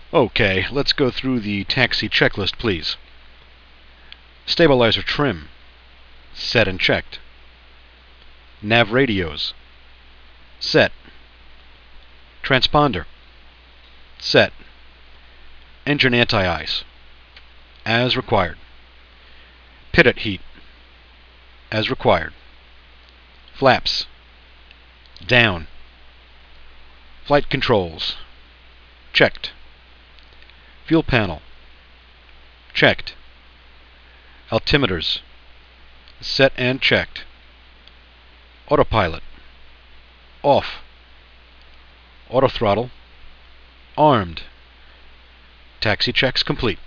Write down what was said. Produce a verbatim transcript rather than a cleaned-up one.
Okay, let's go through the taxi checklist, please. Stabilizer trim, set and checked. Nav radios, set. Transponder, set. Engine anti-ice, as required. Pitot heat, as required. Flaps, down. Flight controls, checked. Fuel panel, checked. Altimeters, set and checked. Autopilot, off. Auto throttle, armed. Taxi checks complete.